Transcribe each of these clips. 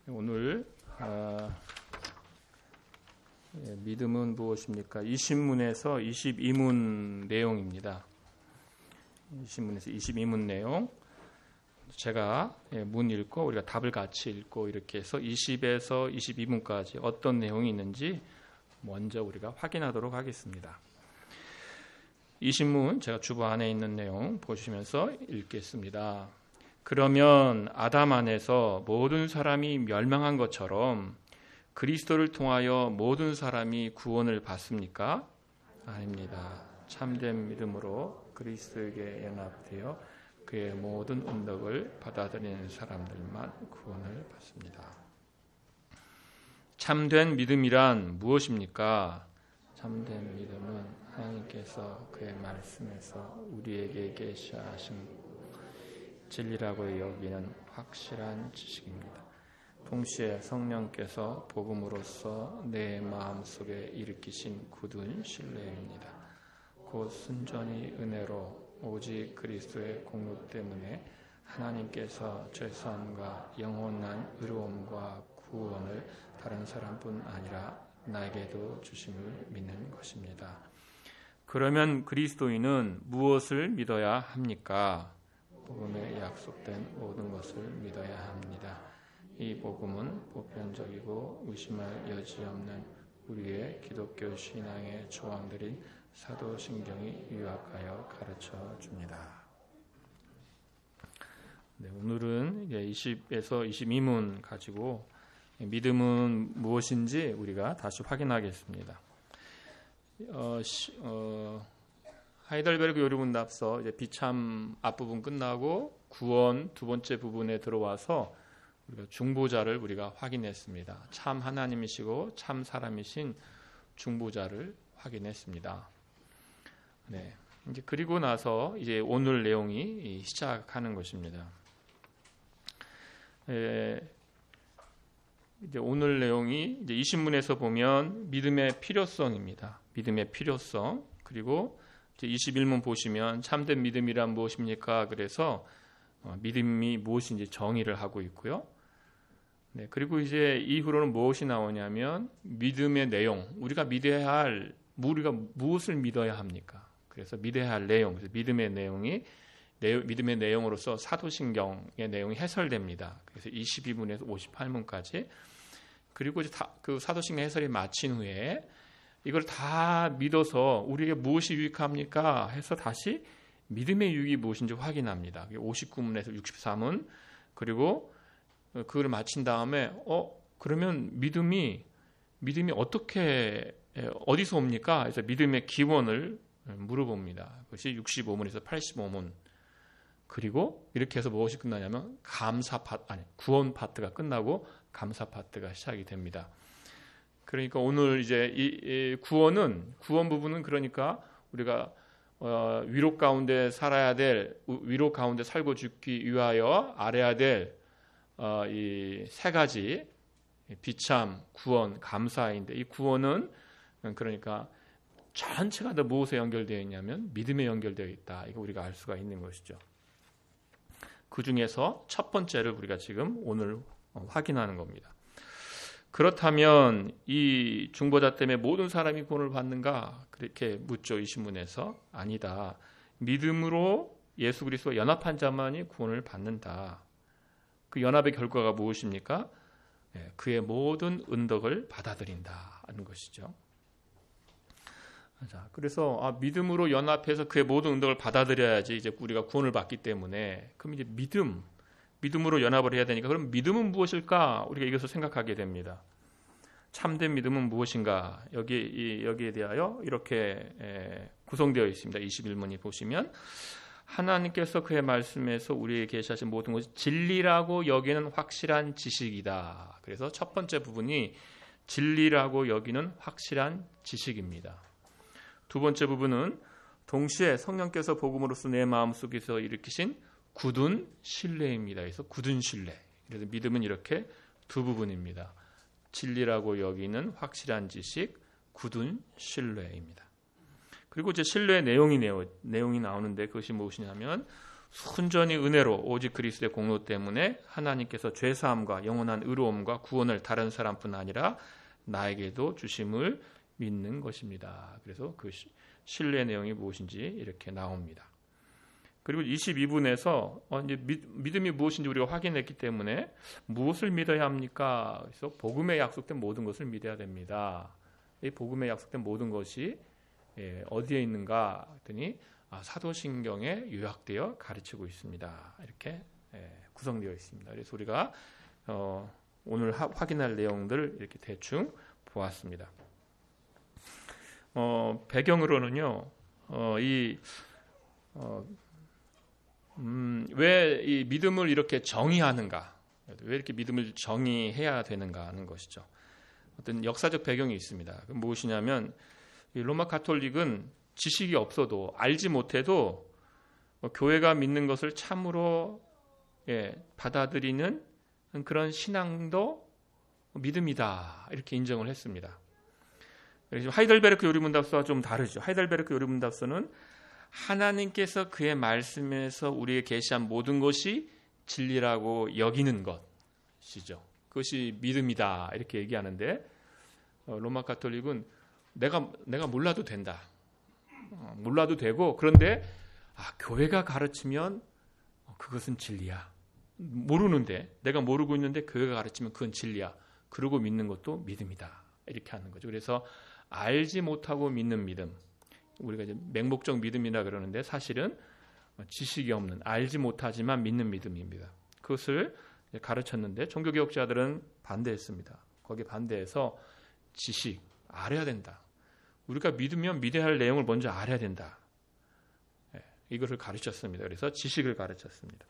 오늘 믿음은 무엇입니까? 이 신문에서 22문 내용입니다. 이 신문에서 22문 내용 제가 문 읽고 우리가 답을 같이 읽고 이렇게 해서 20에서 22문까지 어떤 내용이 있는지 먼저 우리가 확인하도록 하겠습니다. 이 신문 제가 주보 안에 있는 내용 보시면서 읽겠습니다. 그러면 아담 안에서 모든 사람이 멸망한 것처럼 그리스도를 통하여 모든 사람이 구원을 받습니까? 아닙니다. 참된 믿음으로 그리스도에게 연합되어 그의 모든 은덕을 받아들이는 사람들만 구원을 받습니다. 참된 믿음이란 무엇입니까? 참된 믿음은 하나님께서 그의 말씀에서 우리에게 계시하신 진리라고 여기는 확실한 지식입니다. 동시에 성령께서 복음으로써 내 마음속에 일으키신 굳은 신뢰입니다. 곧 순전히 은혜로 오직 그리스도의 공로 때문에 하나님께서 죄사함과 영원한 의로움과 구원을 다른 사람뿐 아니라 나에게도 주심을 믿는 것입니다. 그러면 그리스도인은 무엇을 믿어야 합니까? 복음에 약속된 모든 것을 믿어야 합니다. 이 복음은 보편적이고 의심할 여지 없는 우리의 기독교 신앙의 조항들인 사도신경이 요약하여 가르쳐 줍니다. 오늘은 20에서 22문 가지고 믿음은 무엇인지 우리가 다시 확인하겠습니다. 하이델베르그 요리문답서 이제 비참 앞부분 끝나고 구원 두 번째 부분에 들어와서 우리가 중보자를 우리가 확인했습니다. 참 하나님이시고 참 사람이신 중보자를 확인했습니다. 네, 이제 그리고 나서 이제 오늘 내용이 시작하는 것입니다. 이제 오늘 내용이 이제 이 신문에서 보면 믿음의 필요성입니다. 믿음의 필요성. 그리고 21문 보시면 참된 믿음이란 무엇입니까? 그래서 믿음이 무엇인지 정의를 하고 있고요. 네, 그리고 이제 이후로는 무엇이 나오냐면 믿음의 내용, 우리가 믿어야 할, 우리가 무엇을 믿어야 합니까? 그래서 믿어야 할 내용, 그래서 믿음의 내용으로서 사도신경의 내용이 해설됩니다. 그래서 22문에서 58문까지. 그리고 이제 그 사도신경 해설이 마친 후에 이걸 다 믿어서 우리에게 무엇이 유익합니까? 해서 다시 믿음의 유익이 무엇인지 확인합니다. 59문에서 64문. 그리고 그걸 마친 다음에 그러면 믿음이 어떻게 어디서 옵니까? 그래서 믿음의 기원을 물어봅니다. 그것이 65문에서 85문. 그리고 이렇게 해서 무엇이 끝나냐면 구원 파트가 끝나고 감사 파트가 시작이 됩니다. 그러니까 오늘 이제 이 구원 부분은 그러니까 우리가 위로 가운데 살아야 될, 위로 가운데 살고 죽기 위하여 알아야 될 이 세 가지 비참, 구원, 감사인데 이 구원은 그러니까 전체가 다 무엇에 연결되어 있냐면 믿음에 연결되어 있다. 이거 우리가 알 수가 있는 것이죠. 그 중에서 첫 번째를 우리가 지금 오늘 확인하는 겁니다. 그렇다면 이 중보자 때문에 모든 사람이 구원을 받는가? 그렇게 묻죠. 이 신문에서. 아니다. 믿음으로 예수 그리스도와 연합한 자만이 구원을 받는다. 그 연합의 결과가 무엇입니까? 그의 모든 은덕을 받아들인다는 것이죠. 자, 그래서 믿음으로 연합해서 그의 모든 은덕을 받아들여야지 이제 우리가 구원을 받기 때문에 그럼 이제 믿음으로 연합을 해야 되니까 그럼 믿음은 무엇일까? 우리가 이것을 생각하게 됩니다. 참된 믿음은 무엇인가? 여기에 대하여 이렇게 구성되어 있습니다. 21문이 보시면 하나님께서 그의 말씀에서 우리에게 계시하신 모든 것이 진리라고 여기는 확실한 지식이다. 그래서 첫 번째 부분이 진리라고 여기는 확실한 지식입니다. 두 번째 부분은 동시에 성령께서 복음으로써 내 마음속에서 일으키신 굳은 신뢰입니다. 그래서 굳은 신뢰. 그래서 믿음은 이렇게 두 부분입니다. 진리라고 여기는 확실한 지식, 굳은 신뢰입니다. 그리고 이제 신뢰의 내용이 나오는데 그것이 무엇이냐면 순전히 은혜로 오직 그리스도의 공로 때문에 하나님께서 죄사함과 영원한 의로움과 구원을 다른 사람뿐 아니라 나에게도 주심을 믿는 것입니다. 그래서 그 신뢰의 내용이 무엇인지 이렇게 나옵니다. 그리고 22분에서 이제 믿음이 무엇인지 우리가 확인했기 때문에 무엇을 믿어야 합니까? 그래서 복음에 약속된 모든 것을 믿어야 됩니다. 이 복음에 약속된 모든 것이 어디에 있는가 했더니 사도신경에 요약되어 가르치고 있습니다. 이렇게 구성되어 있습니다. 그래서 우리가 오늘 확인할 내용들을 이렇게 대충 보았습니다. 배경으로는요, 왜 이 믿음을 이렇게 정의하는가, 왜 이렇게 믿음을 정의해야 되는가 하는 것이죠. 어떤 역사적 배경이 있습니다. 무엇이냐면 이 로마 가톨릭은 지식이 없어도 알지 못해도 교회가 믿는 것을 참으로 받아들이는 그런 신앙도 믿음이다 이렇게 인정을 했습니다. 그래서 하이델베르크 요리문답서와 좀 다르죠. 하이델베르크 요리문답서는 하나님께서 그의 말씀에서 우리에게 계시한 모든 것이 진리라고 여기는 것이죠. 그것이 믿음이다 이렇게 얘기하는데 로마 가톨릭은 내가 몰라도 된다. 몰라도 되고 그런데 교회가 가르치면 그것은 진리야. 모르는데 내가 모르고 있는데 교회가 가르치면 그건 진리야. 그러고 믿는 것도 믿음이다. 이렇게 하는 거죠. 그래서 알지 못하고 믿는 믿음. 우리가 이제 맹목적 믿음이라 그러는데 사실은 지식이 없는 알지 못하지만 믿는 믿음입니다. 그것을 가르쳤는데 종교개혁자들은 반대했습니다. 거기에 반대해서 지식 알아야 된다. 우리가 믿으면 믿어야 할 내용을 먼저 알아야 된다. 이것을 가르쳤습니다. 그래서 지식을 가르쳤습니다.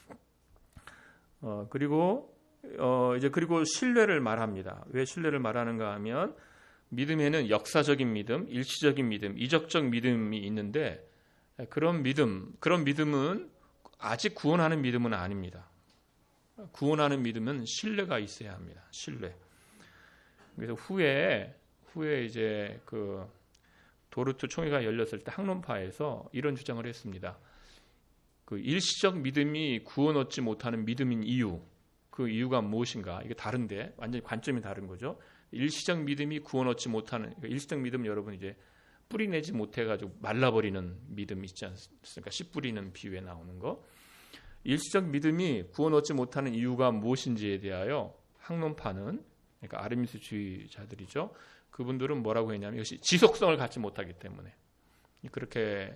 그리고 신뢰를 말합니다. 왜 신뢰를 말하는가 하면 믿음에는 역사적인 믿음, 일시적인 믿음, 이적적 믿음이 있는데 그런 믿음은 아직 구원하는 믿음은 아닙니다. 구원하는 믿음은 신뢰가 있어야 합니다. 신뢰. 그래서 후에 이제 그 도르트 총회가 열렸을 때 학론파에서 이런 주장을 했습니다. 그 일시적 믿음이 구원 얻지 못하는 믿음인 이유, 그 이유가 무엇인가? 이게 다른데 완전히 관점이 다른 거죠. 일시적 믿음이 구원 얻지 못하는 일시적 믿음 여러분 이제 뿌리 내지 못해가지고 말라버리는 믿음 있지 않습니까? 씨 뿌리는 비유에 나오는 거. 일시적 믿음이 구원 얻지 못하는 이유가 무엇인지에 대하여 학론파는 그러니까 아르미스주의자들이죠. 그분들은 뭐라고 했냐면 이것이 지속성을 갖지 못하기 때문에 그렇게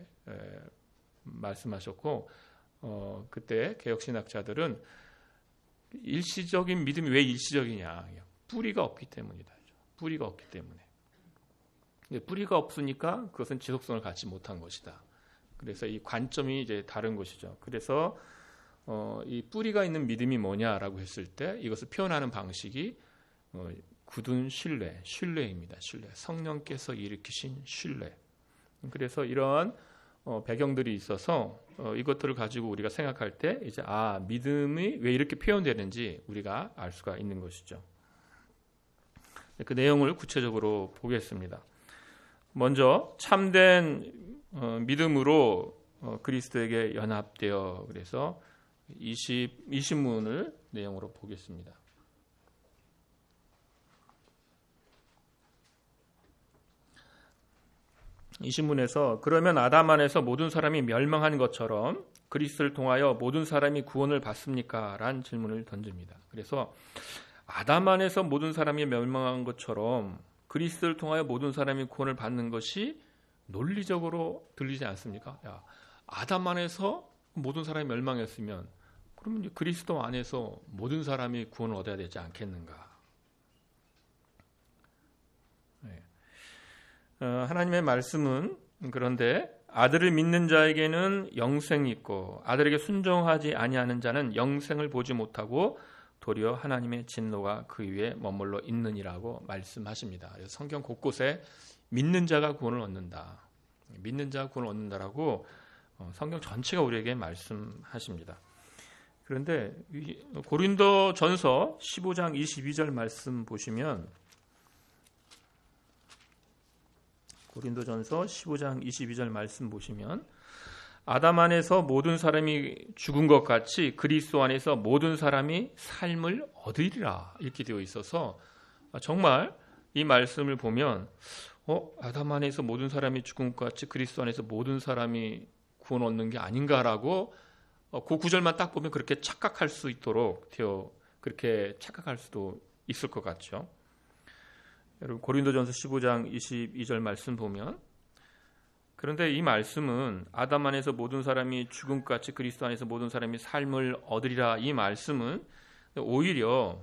말씀하셨고 그때 개혁신학자들은 일시적인 믿음이 왜 일시적이냐? 뿌리가 없기 때문이다. 뿌리가 없기 때문에. 뿌리가 없으니까 그것은 지속성을 갖지 못한 것이다. 그래서 이 관점이 이제 다른 것이죠. 그래서 이 뿌리가 있는 믿음이 뭐냐라고 했을 때 이것을 표현하는 방식이 굳은 신뢰입니다. 신뢰. 성령께서 일으키신 신뢰. 그래서 이러한 배경들이 있어서 이것들을 가지고 우리가 생각할 때 이제 믿음이 왜 이렇게 표현되는지 우리가 알 수가 있는 것이죠. 그 내용을 구체적으로 보겠습니다. 먼저 참된 믿음으로 그리스도에게 연합되어 그래서 20문을 내용으로 보겠습니다. 20문에서 그러면 아담 안에서 모든 사람이 멸망한 것처럼 그리스도를 통하여 모든 사람이 구원을 받습니까? 라는 질문을 던집니다. 그래서 아담 안에서 모든 사람이 멸망한 것처럼 그리스도를 통하여 모든 사람이 구원을 받는 것이 논리적으로 들리지 않습니까? 아담 안에서 모든 사람이 멸망했으면 그러면 이제 그리스도 안에서 모든 사람이 구원을 얻어야 되지 않겠는가? 하나님의 말씀은 그런데 아들을 믿는 자에게는 영생이 있고 아들에게 순종하지 아니하는 자는 영생을 보지 못하고 도리어 하나님의 진노가 그 위에 머물러 있느니라고 말씀하십니다. 그래서 성경 곳곳에 믿는 자가 구원을 얻는다. 믿는 자가 구원을 얻는다라고 성경 전체가 우리에게 말씀하십니다. 그런데 고린도전서 15장 22절 말씀 보시면 고린도전서 15장 22절 말씀 보시면 아담 안에서 모든 사람이 죽은 것 같이 그리스도 안에서 모든 사람이 삶을 얻으리라 이렇게 되어 있어서 정말 이 말씀을 보면 아담 안에서 모든 사람이 죽은 것 같이 그리스도 안에서 모든 사람이 구원 얻는 게 아닌가라고 그 구절만 딱 보면 그렇게 착각할 수 있도록 그렇게 착각할 수도 있을 것 같죠. 여러분 고린도전서 15장 22절 말씀 보면 그런데 이 말씀은 아담 안에서 모든 사람이 죽음 같이 그리스도 안에서 모든 사람이 삶을 얻으리라 이 말씀은 오히려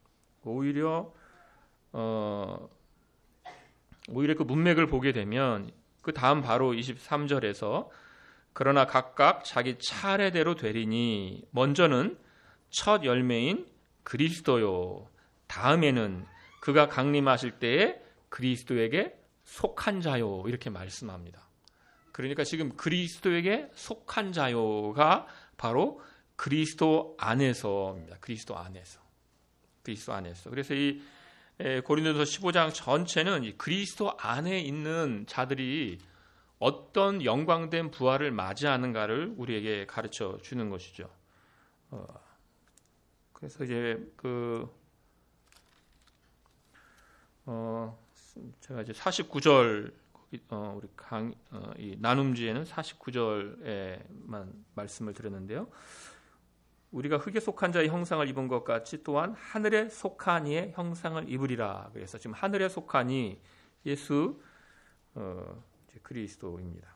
그 문맥을 보게 되면 그 다음 바로 23절에서 그러나 각각 자기 차례대로 되리니 먼저는 첫 열매인 그리스도요 다음에는 그가 강림하실 때에 그리스도에게 속한 자요 이렇게 말씀합니다. 그러니까 지금 그리스도에게 속한 자요가 바로 그리스도 안에서입니다. 그리스도 안에서. 그래서 이 고린도서 15장 전체는 이 그리스도 안에 있는 자들이 어떤 영광된 부활을 맞이하는가를 우리에게 가르쳐 주는 것이죠. 그래서 이제 제가 이제 49절 우리 이 나눔지에는 49절에만 말씀을 드렸는데요. 우리가 흙에 속한 자의 형상을 입은 것 같이 또한 하늘에 속한 이의 형상을 입으리라. 그래서 지금 하늘에 속한 이 예수 그리스도입니다.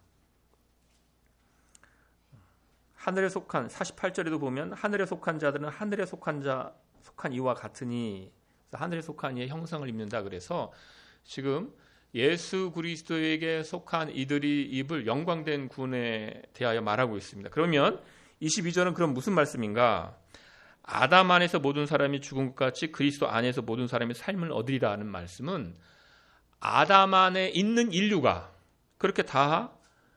하늘에 속한 48절에도 보면 하늘에 속한 자들은 하늘에 속한 이와 같으니 하늘에 속한 이의 형상을 입는다. 그래서 지금 예수 그리스도에게 속한 이들이 입을 영광된 구원에 대하여 말하고 있습니다. 그러면 22절은 그럼 무슨 말씀인가? 아담 안에서 모든 사람이 죽은 것 같이 그리스도 안에서 모든 사람이 삶을 얻으리라는 말씀은 아담 안에 있는 인류가 그렇게 다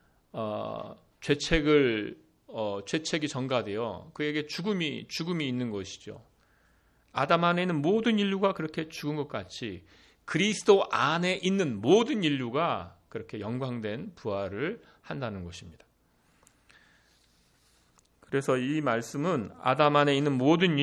죄책이 전가되어 그에게 죽음이 있는 것이죠. 아담 안에 있는 모든 인류가 그렇게 죽은 것 같이 그리스도 안에 있는 모든 인류가 그렇게 영광된 부활을 한다는 것입니다. 그래서 이 말씀은 아담 안에 있는 모든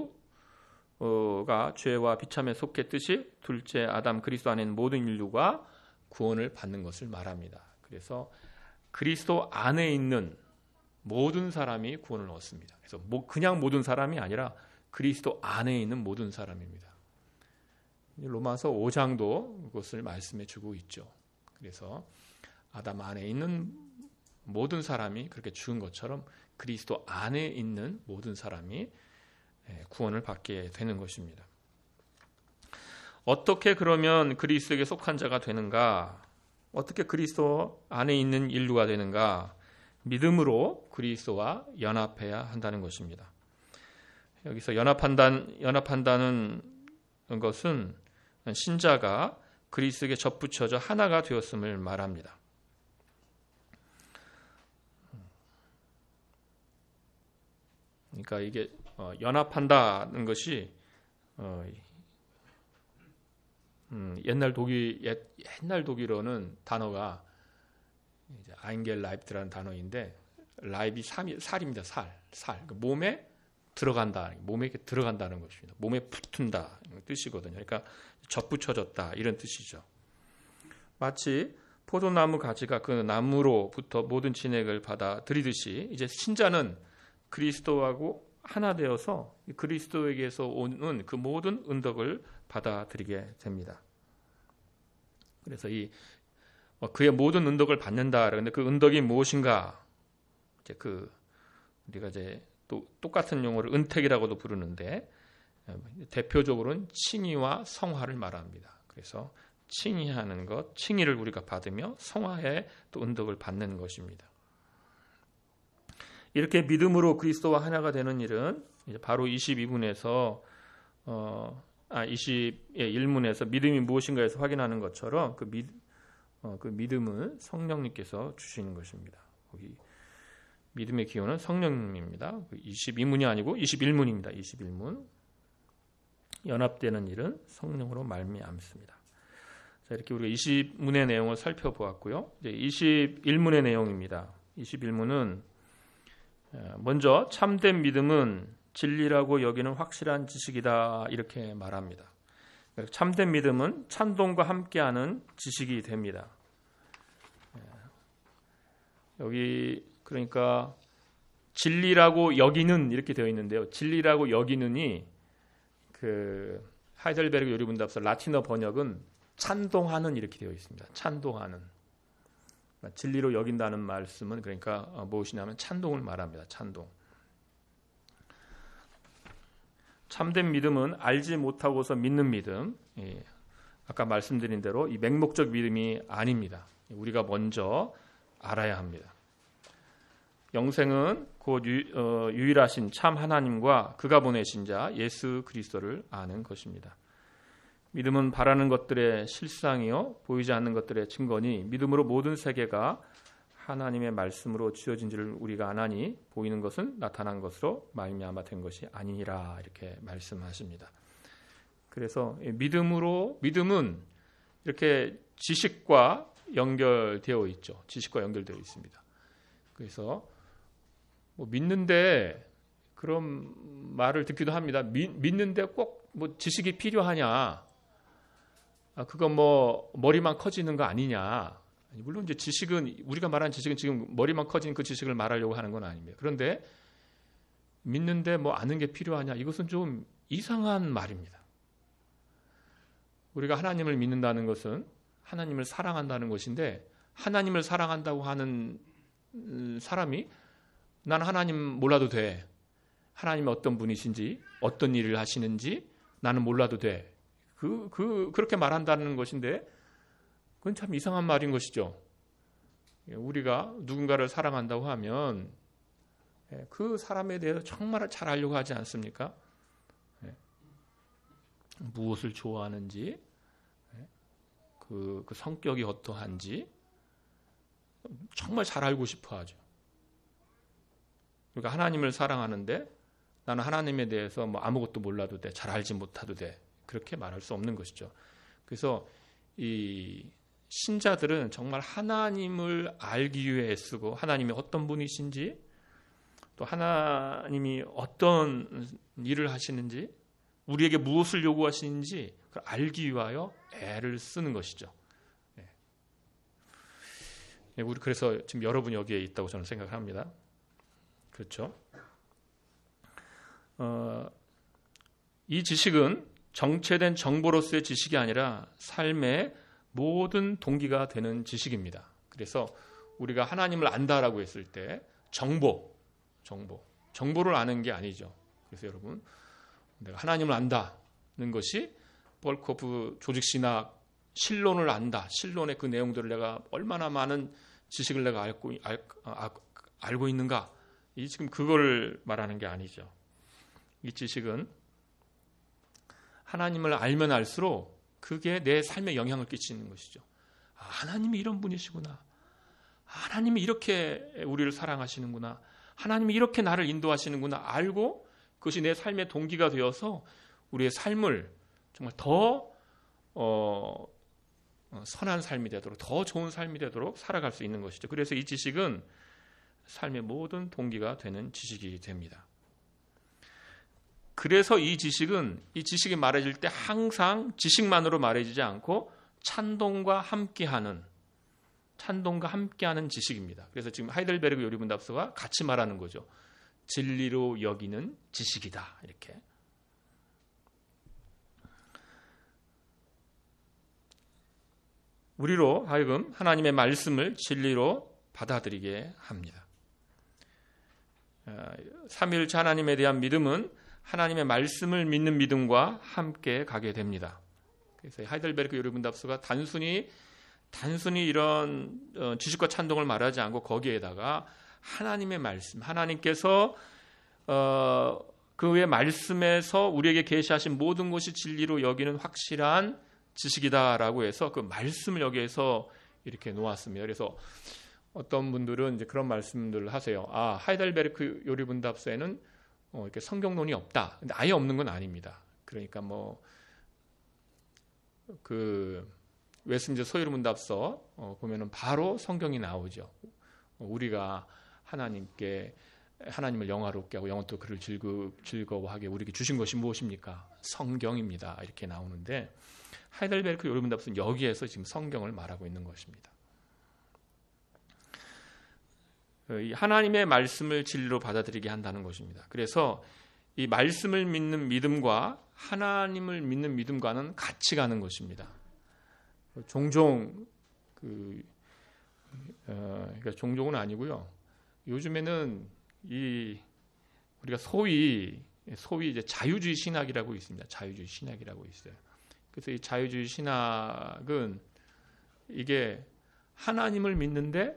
인류가 죄와 비참에 속했듯이 둘째 아담 그리스도 안에 있는 모든 인류가 구원을 받는 것을 말합니다. 그래서 그리스도 안에 있는 모든 사람이 구원을 얻습니다. 그래서 그냥 모든 사람이 아니라 그리스도 안에 있는 모든 사람입니다. 로마서 5장도 그것을 말씀해 주고 있죠. 그래서 아담 안에 있는 모든 사람이 그렇게 죽은 것처럼 그리스도 안에 있는 모든 사람이 구원을 받게 되는 것입니다. 어떻게 그러면 그리스도에게 속한 자가 되는가? 어떻게 그리스도 안에 있는 인류가 되는가? 믿음으로 그리스도와 연합해야 한다는 것입니다. 여기서 연합한다는 것은 신자가 그리스도에게 접붙여져 하나가 되었음을 말합니다. 그러니까 이게 연합한다는 것이 옛날 독일어는 단어가 이제 아인겔라입드라는 단어인데 라입이 살입니다. 살. 그러니까 몸에 들어간다. 몸에 이렇게 들어간다는 것입니다. 몸에 붙은다 뜻이거든요. 그러니까 접붙여졌다 이런 뜻이죠. 마치 포도나무 가지가 그 나무로부터 모든 진액을 받아 들이듯이 이제 신자는 그리스도하고 하나 되어서 그리스도에게서 오는 그 모든 은덕을 받아들이게 됩니다. 그래서 그의 모든 은덕을 받는다. 그런데 그 은덕이 무엇인가? 이제 우리가 이제 또 똑같은 용어를 은택이라고도 부르는데 대표적으로는 칭의와 성화를 말합니다. 그래서 칭의하는 것, 칭의를 우리가 받으며 성화의 또 은덕을 받는 것입니다. 이렇게 믿음으로 그리스도와 하나가 되는 일은 이제 바로 22문에서 21문에서 믿음이 무엇인가에서 확인하는 것처럼 그 믿음은 성령님께서 주시는 것입니다. 거기 믿음의 기호는 성령님입니다. 22문이 아니고 21문입니다. 21문. 연합되는 일은 성령으로 말미암습니다. 자, 이렇게 우리가 20문의 내용을 살펴보았고요. 이제 21문의 내용입니다. 21문은 먼저 참된 믿음은 진리라고 여기는 확실한 지식이다 이렇게 말합니다. 참된 믿음은 찬동과 함께하는 지식이 됩니다. 여기 그러니까 진리라고 여기는 이렇게 되어 있는데요. 진리라고 여기는이 그 하이델베르그 요리문답서 라틴어 번역은 찬동하는 이렇게 되어 있습니다. 찬동하는. 진리로 여긴다는 말씀은 그러니까 무엇이냐면 찬동을 말합니다. 찬동. 참된 믿음은 알지 못하고서 믿는 믿음. 아까 말씀드린 대로 이 맹목적 믿음이 아닙니다. 우리가 먼저 알아야 합니다. 영생은 곧 유일하신 참 하나님과 그가 보내신 자 예수 그리스도를 아는 것입니다. 믿음은 바라는 것들의 실상이요 보이지 않는 것들의 증거니 믿음으로 모든 세계가 하나님의 말씀으로 지어진 줄을 우리가 아나니 보이는 것은 나타난 것으로 말미암아 된 것이 아니니라 이렇게 말씀하십니다. 그래서 믿음은 이렇게 지식과 연결되어 있죠. 지식과 연결되어 있습니다. 그래서 믿는데 그런 말을 듣기도 합니다. 믿는데 꼭 뭐 지식이 필요하냐? 그건 뭐 머리만 커지는 거 아니냐? 물론 이제 지식은 우리가 말하는 지식은 지금 머리만 커진 그 지식을 말하려고 하는 건 아닙니다. 그런데 믿는데 뭐 아는 게 필요하냐? 이것은 좀 이상한 말입니다. 우리가 하나님을 믿는다는 것은 하나님을 사랑한다는 것인데 하나님을 사랑한다고 하는 사람이 난 하나님 몰라도 돼. 하나님이 어떤 분이신지 어떤 일을 하시는지 나는 몰라도 돼. 그렇게 말한다는 것인데 그건 참 이상한 말인 것이죠. 우리가 누군가를 사랑한다고 하면 그 사람에 대해서 정말 잘 알려고 하지 않습니까? 무엇을 좋아하는지, 그 성격이 어떠한지 정말 잘 알고 싶어 하죠. 그러니까 하나님을 사랑하는데 나는 하나님에 대해서 뭐 아무것도 몰라도 돼, 잘 알지 못해도 돼. 그렇게 말할 수 없는 것이죠. 그래서 이 신자들은 정말 하나님을 알기 위해 애쓰고 하나님이 어떤 분이신지 또 하나님이 어떤 일을 하시는지 우리에게 무엇을 요구하시는지 그걸 알기 위하여 애를 쓰는 것이죠. 우리 그래서 지금 여러분이 여기에 있다고 저는 생각을 합니다. 그렇죠? 이 지식은 정체된 정보로서의 지식이 아니라 삶의 모든 동기가 되는 지식입니다. 그래서 우리가 하나님을 안다라고 했을 때 정보를 아는 게 아니죠. 그래서 여러분 내가 하나님을 안다는 것이 벌코프 조직신학 신론을 안다. 신론의 그 내용들을 내가 얼마나 많은 지식을 내가 알고 있는가. 지금 그걸 말하는 게 아니죠. 이 지식은 하나님을 알면 알수록 그게 내 삶에 영향을 끼치는 것이죠. 하나님이 이런 분이시구나. 하나님이 이렇게 우리를 사랑하시는구나. 하나님이 이렇게 나를 인도하시는구나. 알고 그것이 내 삶의 동기가 되어서 우리의 삶을 정말 더 선한 삶이 되도록 더 좋은 삶이 되도록 살아갈 수 있는 것이죠. 그래서 이 지식은 삶의 모든 동기가 되는 지식이 됩니다. 그래서 이 지식이 말해질 때 항상 지식만으로 말해지지 않고 찬동과 함께하는 지식입니다. 그래서 지금 하이델베르그 요리문답서가 같이 말하는 거죠. 진리로 여기는 지식이다. 이렇게. 우리로 하여금 하나님의 말씀을 진리로 받아들이게 합니다. 삼위일체 하나님에 대한 믿음은 하나님의 말씀을 믿는 믿음과 함께 가게 됩니다. 그래서 하이델베르크 요리문답서가 단순히 이런 지식과 찬동을 말하지 않고 거기에다가 하나님의 말씀, 하나님께서 그의 말씀에서 우리에게 계시하신 모든 것이 진리로 여기는 확실한 지식이다라고 해서 그 말씀을 여기에서 이렇게 놓았습니다. 그래서 어떤 분들은 이제 그런 말씀들을 하세요. 하이델베르크 요리문답서에는 이렇게 성경론이 없다. 근데 아예 없는 건 아닙니다. 그러니까 웨스민스터 소요문답서 보면은 바로 성경이 나오죠. 우리가 하나님을 영화롭게 하고 영원토록 그를 즐거워하게 우리에게 주신 것이 무엇입니까? 성경입니다. 이렇게 나오는데 하이델베르크 요르문답스는 여기에서 지금 성경을 말하고 있는 것입니다. 하나님의 말씀을 진리로 받아들이게 한다는 것입니다. 그래서 이 말씀을 믿는 믿음과 하나님을 믿는 믿음과는 같이 가는 것입니다. 종종 그러니까 종종은 아니고요. 요즘에는 우리가 소위 이제 자유주의 신학이라고 있습니다. 자유주의 신학이라고 있어요. 그래서 이 자유주의 신학은 이게 하나님을 믿는데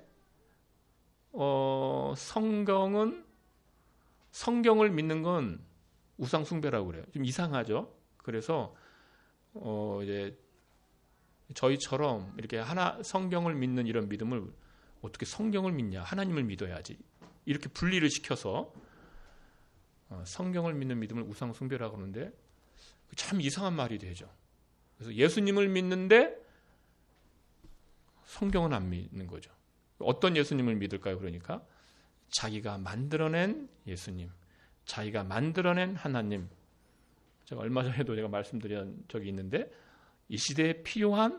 성경을 믿는 건 우상 숭배라고 그래요. 좀 이상하죠. 그래서 이제 저희처럼 이렇게 성경을 믿는 이런 믿음을 어떻게 성경을 믿냐? 하나님을 믿어야지. 이렇게 분리를 시켜서 성경을 믿는 믿음을 우상 숭배라고 하는데 참 이상한 말이 되죠. 그래서 예수님을 믿는데 성경은 안 믿는 거죠. 어떤 예수님을 믿을까요? 그러니까 자기가 만들어낸 예수님, 자기가 만들어낸 하나님. 제가 얼마 전에도 제가 말씀드린 적이 있는데 이 시대에 필요한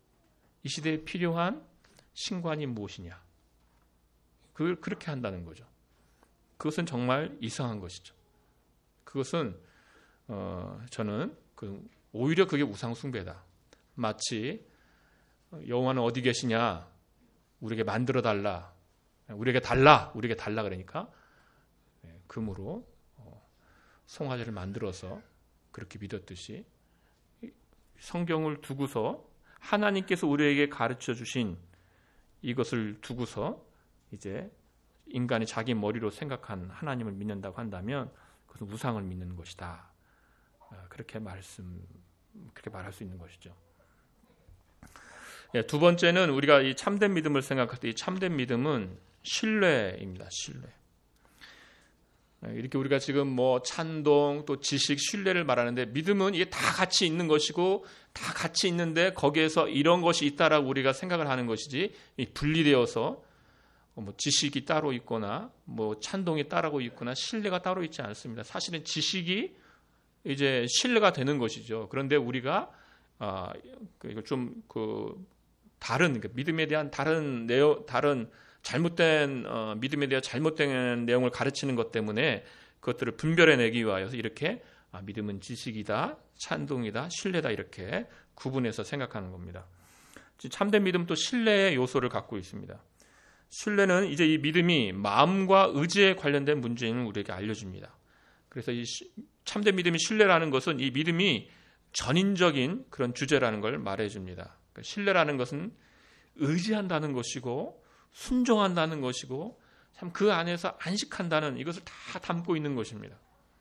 신관이 무엇이냐? 그걸 그렇게 한다는 거죠. 그것은 정말 이상한 것이죠. 그것은 저는 오히려 그게 우상 숭배다. 마치 여호와는 어디 계시냐? 우리에게 만들어 달라. 우리에게 달라 그러니까 금으로 송아지를 만들어서 그렇게 믿었듯이 성경을 두고서 하나님께서 우리에게 가르쳐 주신 이것을 두고서 이제 인간이 자기 머리로 생각한 하나님을 믿는다고 한다면 그것은 우상을 믿는 것이다. 그렇게 말할 수 있는 것이죠. 두 번째는 우리가 이 참된 믿음을 생각할 때 이 참된 믿음은 신뢰입니다. 신뢰. 이렇게 우리가 지금 뭐 찬동 또 지식 신뢰를 말하는데 믿음은 이게 다 같이 있는 것이고 다 같이 있는데 거기에서 이런 것이 있다라고 우리가 생각을 하는 것이지 분리되어서 뭐 지식이 따로 있거나 뭐 찬동이 따로 있거나 신뢰가 따로 있지 않습니다. 사실은 지식이 이제 신뢰가 되는 것이죠. 그런데 우리가 좀 다른 믿음에 대한 다른 잘못된 믿음에 대한 잘못된 내용을 가르치는 것 때문에 그것들을 분별해내기 위하여서 이렇게 믿음은 지식이다, 찬동이다, 신뢰다 이렇게 구분해서 생각하는 겁니다. 참된 믿음은 또 신뢰의 요소를 갖고 있습니다. 신뢰는 이제 이 믿음이 마음과 의지에 관련된 문제임을 우리에게 알려줍니다. 그래서 이 참된 믿음이 신뢰라는 것은 이 믿음이 전인적인 그런 주제라는 걸 말해줍니다. 그러니까 신뢰라는 것은 의지한다는 것이고 순종한다는 것이고 참 그 안에서 안식한다는 이것을 다 담고 있는 것입니다.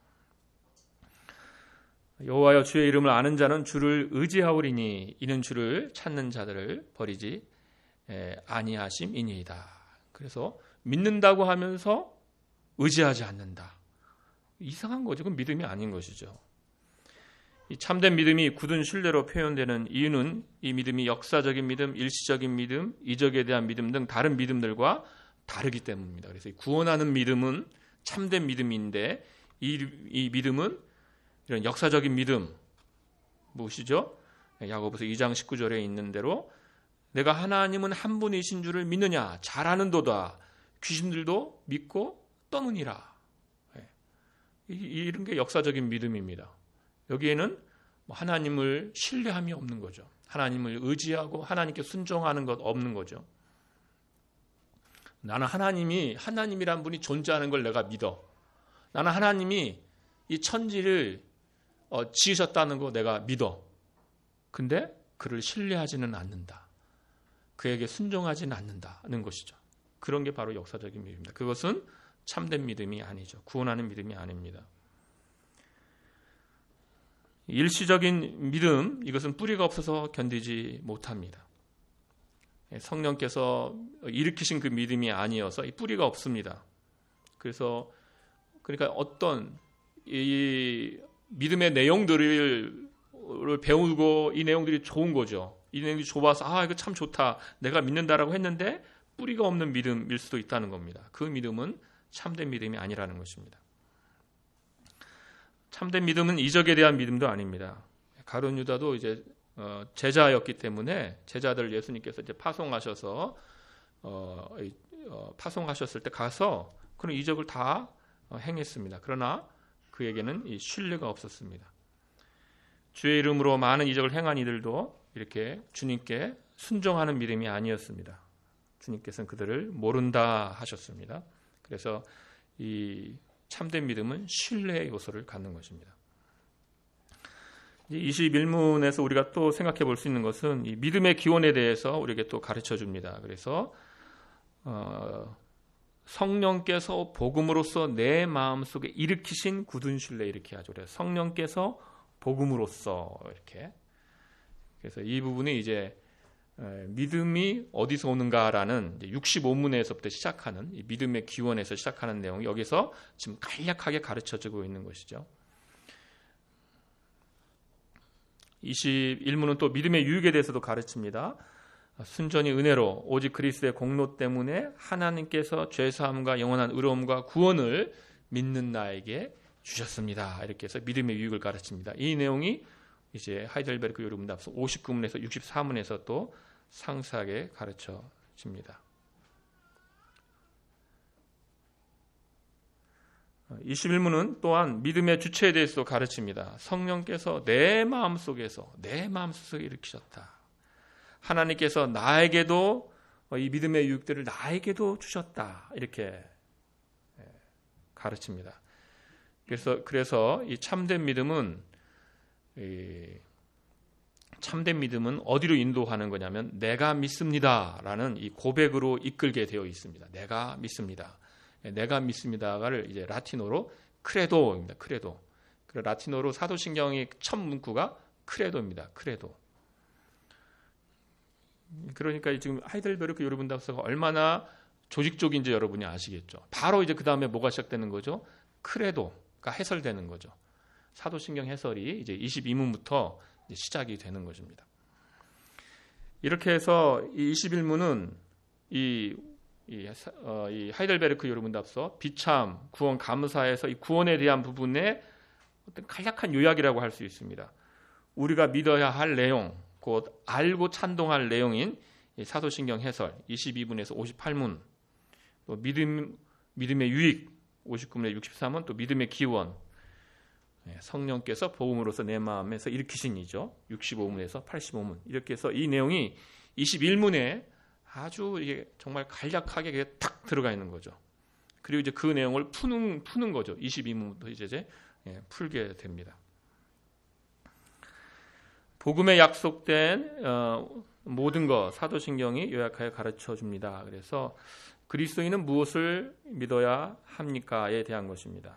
여호와여 주의 이름을 아는 자는 주를 의지하오리니 이는 주를 찾는 자들을 버리지 아니하심이니이다. 그래서 믿는다고 하면서 의지하지 않는다. 이상한 거죠. 그건 믿음이 아닌 것이죠. 이 참된 믿음이 굳은 신뢰로 표현되는 이유는 이 믿음이 역사적인 믿음, 일시적인 믿음, 이적에 대한 믿음 등 다른 믿음들과 다르기 때문입니다. 그래서 구원하는 믿음은 참된 믿음인데 이 믿음은 이런 역사적인 믿음 무엇이죠? 야고보서 2장 19절에 있는 대로 내가 하나님은 한 분이신 줄을 믿느냐? 잘 아는도다. 귀신들도 믿고 떠느니라. 이런 게 역사적인 믿음입니다. 여기에는 하나님을 신뢰함이 없는 거죠. 하나님을 의지하고 하나님께 순종하는 것 없는 거죠. 나는 하나님이란 분이 존재하는 걸 내가 믿어. 나는 하나님이 이 천지를 지으셨다는 거 내가 믿어. 근데 그를 신뢰하지는 않는다. 그에게 순종하지는 않는다는 것이죠. 그런 게 바로 역사적인 믿음입니다. 그것은 참된 믿음이 아니죠. 구원하는 믿음이 아닙니다. 일시적인 믿음, 이것은 뿌리가 없어서 견디지 못합니다. 성령께서 일으키신 그 믿음이 아니어서 이 뿌리가 없습니다. 그러니까 어떤 이 믿음의 내용들을 배우고 이 내용들이 좋은 거죠. 이 내용이 좋아서 이거 참 좋다. 내가 믿는다라고 했는데 뿌리가 없는 믿음일 수도 있다는 겁니다. 그 믿음은 참된 믿음이 아니라는 것입니다. 참된 믿음은 이적에 대한 믿음도 아닙니다. 가룟 유다도 이제 제자였기 때문에 제자들 예수님께서 이제 파송하셔서 파송하셨을 때 가서 그런 이적을 다 행했습니다. 그러나 그에게는 이 신뢰가 없었습니다. 주의 이름으로 많은 이적을 행한 이들도 이렇게 주님께 순종하는 믿음이 아니었습니다. 주님께서는 그들을 모른다 하셨습니다. 그래서 이 참된 믿음은 신뢰의 요소를 갖는 것입니다. 21문에서 우리가 또 생각해 볼 수 있는 것은 이 믿음의 기원에 대해서 우리에게 또 가르쳐 줍니다. 그래서 성령께서 복음으로써 내 마음속에 일으키신 굳은 신뢰 이렇게 하죠. 그래서 성령께서 복음으로써 이렇게. 그래서 이 부분이 이제 믿음이 어디서 오는가라는 65문에서부터 시작하는 이 믿음의 기원에서 시작하는 내용이 여기서 지금 간략하게 가르쳐지고 있는 것이죠. 21문은 또 믿음의 유익에 대해서도 가르칩니다. 순전히 은혜로 오직 그리스도의 공로 때문에 하나님께서 죄사함과 영원한 의로움과 구원을 믿는 나에게 주셨습니다. 이렇게 해서 믿음의 유익을 가르칩니다. 이 내용이 이제 하이델베르크 요르문답서 59문에서 64문에서 또 상세하게 가르쳐집니다. 21문은 또한 믿음의 주체에 대해서도 가르칩니다. 성령께서 내 마음속에서 일으키셨다. 하나님께서 나에게도 이 믿음의 유익들을 나에게도 주셨다. 이렇게 가르칩니다. 그래서 이 참된 믿음은 어디로 인도하는 거냐면 내가 믿습니다라는 이 고백으로 이끌게 되어 있습니다. 내가 믿습니다. 내가 믿습니다를 이제 라틴어로 크레도입니다. 크레도. 라틴어로 사도신경의 첫 문구가 크레도입니다. 크레도. 그러니까 지금 하이델베르크 요르문답서가 얼마나 조직적인지 여러분이 아시겠죠. 바로 이제 그 다음에 뭐가 시작되는 거죠? 크레도가 해설되는 거죠. 사도신경 해설이 이제 22문부터 이제 시작이 되는 것입니다. 이렇게 해서 이 21문은 이 하이델베르크 요르문답서 비참, 구원, 감사에서 이 구원에 대한 부분의 어떤 간략한 요약이라고 할 수 있습니다. 우리가 믿어야 할 내용, 곧 알고 찬동할 내용인 사도신경 해설 22문에서 58문, 또 믿음의 유익 59문에서 63문, 또 믿음의 기원, 성령께서 복음으로서 내 마음에서 일으키신 이죠. 65문에서 85문 이렇게 해서 이 내용이 21문에 아주 이게 정말 간략하게 탁 들어가 있는 거죠. 그리고 이제 그 내용을 푸는 거죠. 22문부터 이제 풀게 됩니다. 복음에 약속된 모든 것 사도신경이 요약하여 가르쳐 줍니다. 그래서 그리스도인은 무엇을 믿어야 합니까에 대한 것입니다.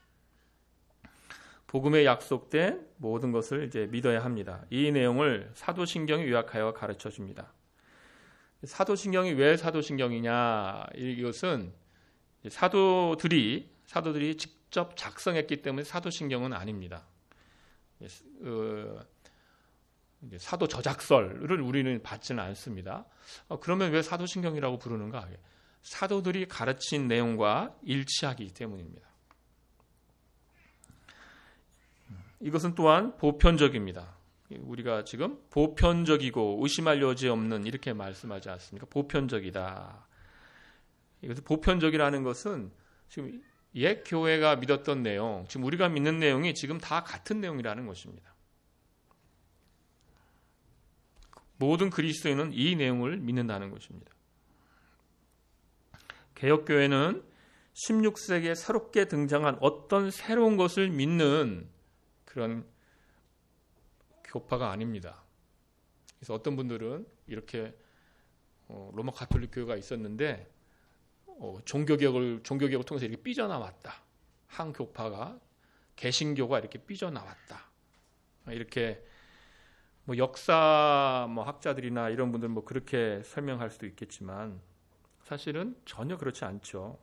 복음에 약속된 모든 것을 이제 믿어야 합니다. 이 내용을 사도신경이 요약하여 가르쳐 줍니다. 사도신경이 왜 사도신경이냐? 이것은 사도들이 직접 작성했기 때문에 사도신경은 아닙니다. 사도 저작설을 우리는 받지는 않습니다. 그러면 왜 사도신경이라고 부르는가? 사도들이 가르친 내용과 일치하기 때문입니다. 이것은 또한 보편적입니다. 우리가 지금 보편적이고 의심할 여지 없는 이렇게 말씀하지 않습니까? 보편적이다. 이것은 보편적이라는 것은 지금 옛 교회가 믿었던 내용, 지금 우리가 믿는 내용이 지금 다 같은 내용이라는 것입니다. 모든 그리스도인은 이 내용을 믿는다는 것입니다. 개혁교회는 16세기에 새롭게 등장한 어떤 새로운 것을 믿는 그런 교파가 아닙니다. 그래서 어떤 분들은 이렇게 로마 가톨릭 교회가 있었는데 종교개혁을 통해서 이렇게 삐져나왔다. 한 교파가 개신교가 이렇게 삐져나왔다. 이렇게 역사 학자들이나 이런 분들 그렇게 설명할 수도 있겠지만 사실은 전혀 그렇지 않죠.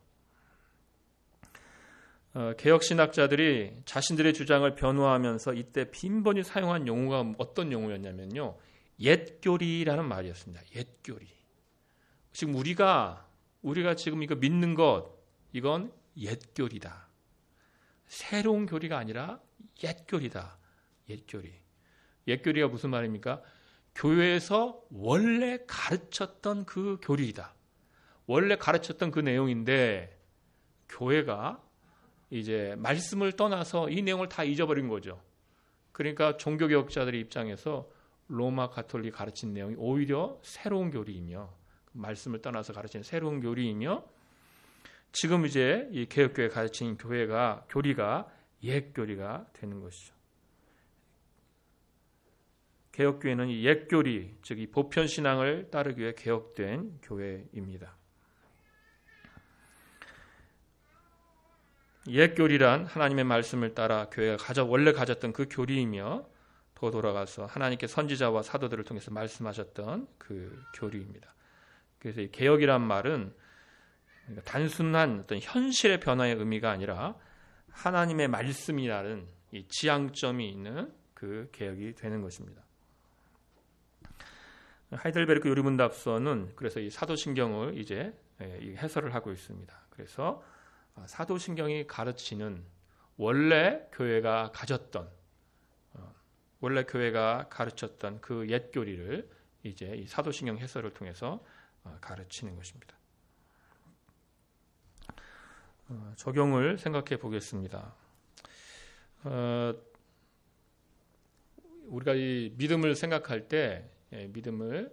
개혁 신학자들이 자신들의 주장을 변호하면서 이때 빈번히 사용한 용어가 어떤 용어였냐면요, 옛교리라는 말이었습니다. 옛교리. 지금 우리가 지금 이거 믿는 것, 이건 옛교리다. 새로운 교리가 아니라 옛교리다. 옛교리. 옛교리가 무슨 말입니까? 교회에서 원래 가르쳤던 그 교리이다. 원래 가르쳤던 그 내용인데 교회가 이제 말씀을 떠나서 이 내용을 다 잊어버린 거죠. 그러니까 종교개혁자들의 입장에서 로마 가톨릭 가르친 내용이 오히려 새로운 교리이며 말씀을 떠나서 가르치는 새로운 교리이며 지금 이제 이 개혁교회 가르친 교리가 옛교리가 되는 것이죠. 개혁교회는 이 옛교리, 즉 이 보편신앙을 따르기 위해 개혁된 교회입니다. 옛교리란 하나님의 말씀을 따라 교회가 원래 가졌던 그 교리이며 더 돌아가서 하나님께 선지자와 사도들을 통해서 말씀하셨던 그 교리입니다. 그래서 이 개혁이란 말은 단순한 어떤 현실의 변화의 의미가 아니라 하나님의 말씀이라는 이 지향점이 있는 그 개혁이 되는 것입니다. 하이델베르크 요리문답서는 그래서 이 사도신경을 이제 해설을 하고 있습니다. 그래서 사도신경이 가르치는 원래 교회가 가르쳤던 그 옛교리를 이제 이 사도신경 해설을 통해서 가르치는 것입니다. 적용을 생각해 보겠습니다. 우리가 이 믿음을 생각할 때 믿음을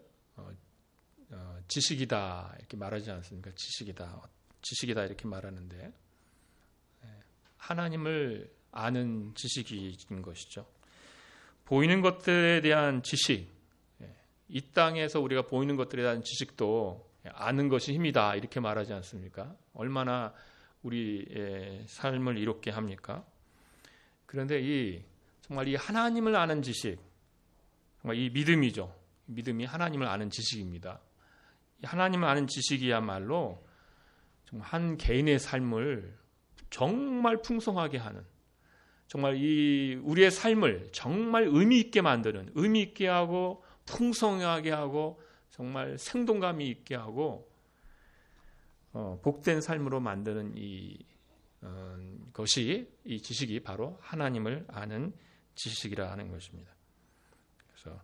지식이다 이렇게 말하지 않습니까? 지식이다 이렇게 말하는데 하나님을 아는 지식인 것이죠. 보이는 것들에 대한 지식, 이 땅에서 우리가 보이는 것들에 대한 지식도 아는 것이 힘이다 이렇게 말하지 않습니까? 얼마나 우리의 삶을 이롭게 합니까? 그런데 정말 이 하나님을 아는 지식, 정말 이 믿음이죠. 믿음이 하나님을 아는 지식입니다. 하나님을 아는 지식이야말로 정말 한 개인의 삶을 정말 풍성하게 하는, 정말 우리의 삶을 정말 의미 있게 만드는, 의미 있게 하고 풍성하게 하고 정말 생동감이 있게 하고 복된 삶으로 만드는 것이 이 지식이 바로 하나님을 아는 지식이라 하는 것입니다. 그래서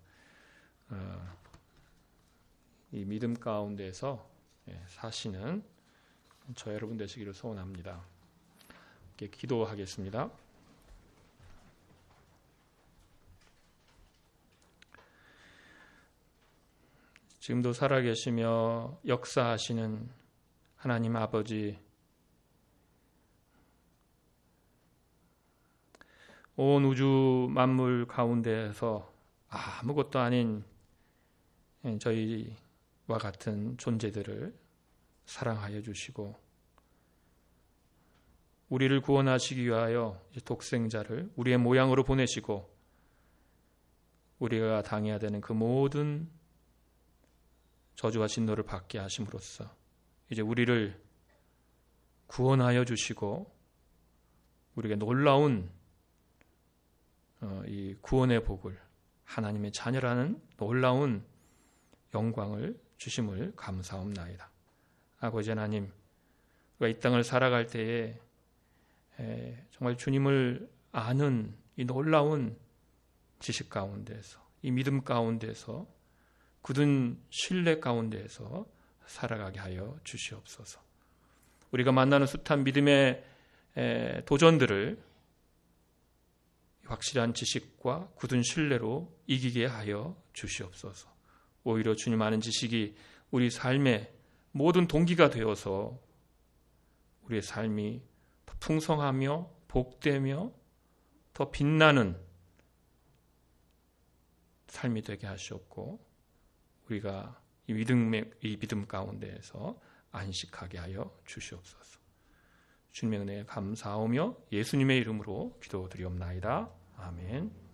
이 믿음 가운데서 사시는 저 여러분 되시기를 소원합니다. 이렇게 기도하겠습니다. 지금도 살아계시며 역사하시는 하나님 아버지, 온 우주 만물 가운데에서 아무것도 아닌 저희와 같은 존재들을 사랑하여 주시고 우리를 구원하시기 위하여 독생자를 우리의 모양으로 보내시고 우리가 당해야 되는 그 모든 저주와 진노를 받게 하심으로써 이제 우리를 구원하여 주시고 우리에게 놀라운 이 구원의 복을, 하나님의 자녀라는 놀라운 영광을 주심을 감사옵나이다. 아버지 하나님, 우리가 이 땅을 살아갈 때에 정말 주님을 아는 이 놀라운 지식 가운데서, 이 믿음 가운데서, 굳은 신뢰 가운데서 살아가게 하여 주시옵소서. 우리가 만나는 숱한 믿음의 도전들을 확실한 지식과 굳은 신뢰로 이기게 하여 주시옵소서. 오히려 주님 아는 지식이 우리 삶의 모든 동기가 되어서 우리의 삶이 더 풍성하며 복되며 더 빛나는 삶이 되게 하시옵고 우리가 이 믿음 가운데에서 안식하게 하여 주시옵소서. 주님의 은혜에 감사하며 예수님의 이름으로 기도드리옵나이다. 아멘.